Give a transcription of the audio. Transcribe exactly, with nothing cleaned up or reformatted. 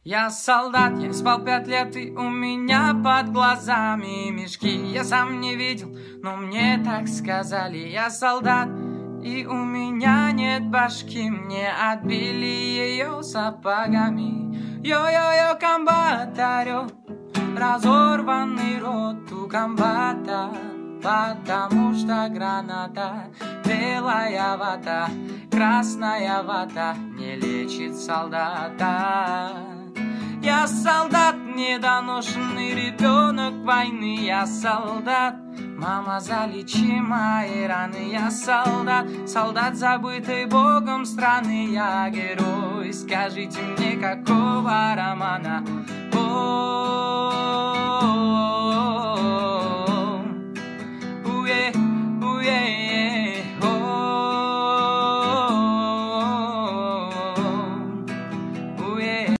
Я солдат, я спал пять лет, и у меня под глазами мешки. Я сам не видел, но мне так сказали. Я солдат, и у меня нет башки. Мне отбили ее сапогами. Йо-йо-йо, комбатарё, разорванный рот у комбата. Потому что граната, белая вода, красная вода не лечит солдата. Я солдат, недоношенный ребенок войны. Я солдат, мама, залечи мои раны. Я солдат, солдат, забытый Богом страны. Я герой, скажите мне, какого романа? О,